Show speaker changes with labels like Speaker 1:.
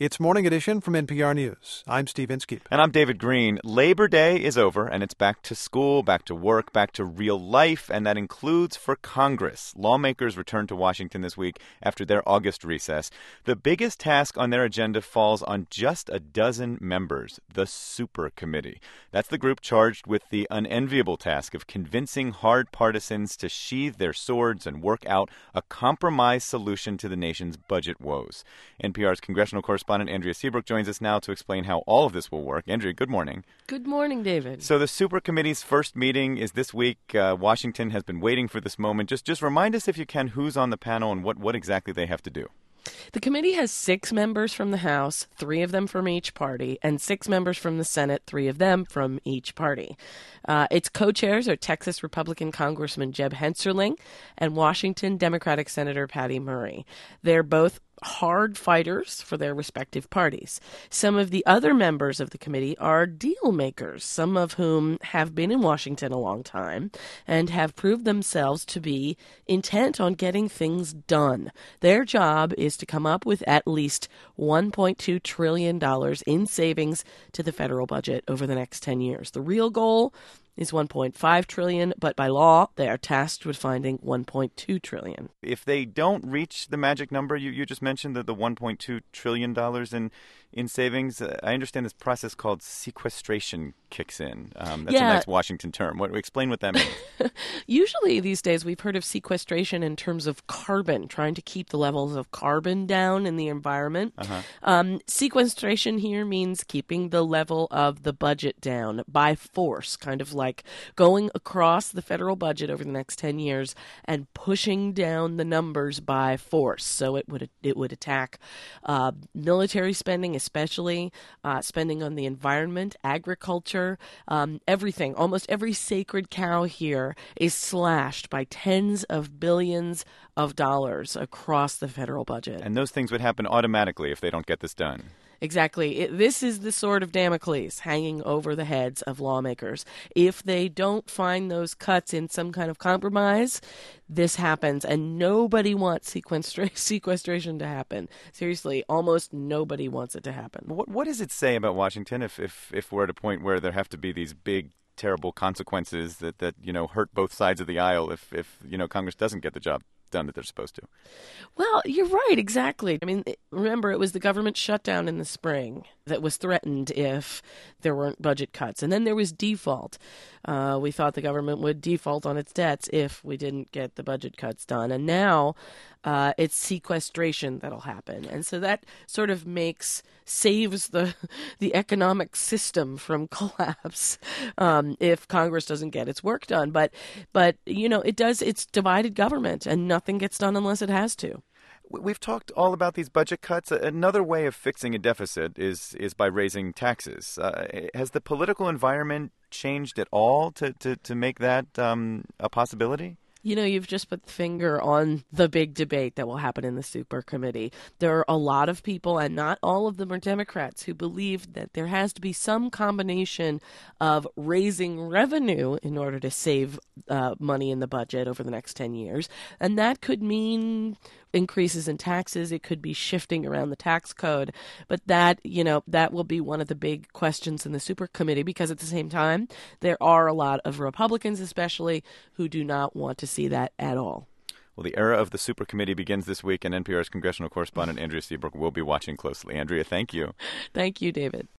Speaker 1: It's Morning Edition from NPR News. I'm Steve Inskeep.
Speaker 2: And I'm David Green. Labor Day is over, and it's back to school, back to work, back to real life, and that includes for Congress. Lawmakers return to Washington this week after their August recess. The biggest task on their agenda falls on just a dozen members, the Super Committee. That's the group charged with the unenviable task of convincing hard partisans to sheathe their swords and work out a compromise solution to the nation's budget woes. NPR's congressional correspondent Andrea Seabrook joins us now to explain how all of this will work. Andrea, good morning.
Speaker 3: Good morning, David.
Speaker 2: So the Super Committee's first meeting is this week. Washington has been waiting for this moment. Just remind us, if you can, who's on the panel and what exactly they have to do.
Speaker 3: The committee has 6 members from the House, 3 of them from each party, and 6 members from the Senate, 3 of them from each party. Its co-chairs are Texas Republican Congressman Jeb Hensarling and Washington Democratic Senator Patty Murray. They're both hard fighters for their respective parties. Some of the other members of the committee are deal makers, some of whom have been in Washington a long time and have proved themselves to be intent on getting things done. Their job is to come up with at least $1.2 trillion in savings to the federal budget over the next 10 years. The real goal is $1.5 trillion, but by law, they are tasked with finding $1.2 trillion.
Speaker 2: If they don't reach the magic number, you just mentioned the $1.2 trillion in savings. I understand this process called sequestration kicks in. That's a nice Washington term. Explain what that means.
Speaker 3: Usually these days we've heard of sequestration in terms of carbon, trying to keep the levels of carbon down in the environment. Sequestration here means keeping the level of the budget down by force, kind of like going across the federal budget over the next 10 years and pushing down the numbers by force. So it would attack military spending, especially spending on the environment, agriculture, everything. Almost every sacred cow here is slashed by tens of billions of dollars across the federal budget.
Speaker 2: And those things would happen automatically if they don't get this done.
Speaker 3: Exactly. This is the sword of Damocles hanging over the heads of lawmakers. If they don't find those cuts in some kind of compromise, this happens, and nobody wants sequestration to happen. Seriously, almost nobody wants it to happen.
Speaker 2: What does it say about Washington if we're at a point where there have to be these big, terrible consequences that hurt both sides of the aisle if Congress doesn't get the job done that they're supposed to?
Speaker 3: Well, you're right, exactly. I mean, remember, it was the government shutdown in the spring that was threatened if there weren't budget cuts. And then there was default. We thought the government would default on its debts if we didn't get the budget cuts done. And now it's sequestration that'll happen. And so that sort of saves the economic system from collapse if Congress doesn't get its work done. But it's divided government, and nothing gets done unless it has to.
Speaker 2: We've talked all about these budget cuts. Another way of fixing a deficit is by raising taxes. Has the political environment changed at all to make that a possibility?
Speaker 3: You've just put the finger on the big debate that will happen in the Super Committee. There are a lot of people, and not all of them are Democrats, who believe that there has to be some combination of raising revenue in order to save money in the budget over the next 10 years. And that could mean increases in taxes. It could be shifting around the tax code. But that will be one of the big questions in the Super Committee, because at the same time, there are a lot of Republicans especially who do not want to see that at all.
Speaker 2: Well, the era of the Super Committee begins this week, and NPR's congressional correspondent Andrea Seabrook will be watching closely. Andrea, thank you.
Speaker 3: Thank you, David.